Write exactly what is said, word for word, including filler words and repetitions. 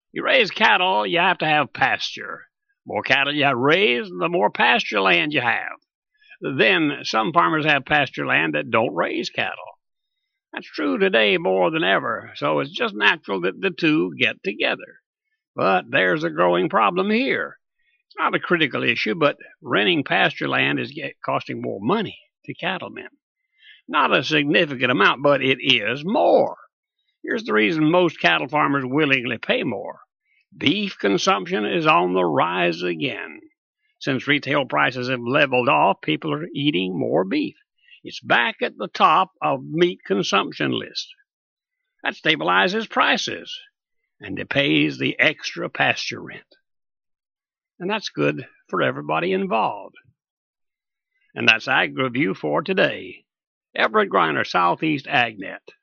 You raise cattle, you have to have pasture. More cattle you raise, the more pasture land you have. Then some farmers have pasture land that don't raise cattle. That's true today more than ever, so it's just natural that the two get together. But there's a growing problem here. It's not a critical issue, but renting pasture land is costing more money to cattlemen. Not a significant amount, but it is more. Here's the reason most cattle farmers willingly pay more. Beef consumption is on the rise again. Since retail prices have leveled off, people are eating more beef. It's back at the top of meat consumption list. That stabilizes prices, and it pays the extra pasture rent. And that's good for everybody involved. And that's AgriView for today. Everett Griner, Southeast AgNet.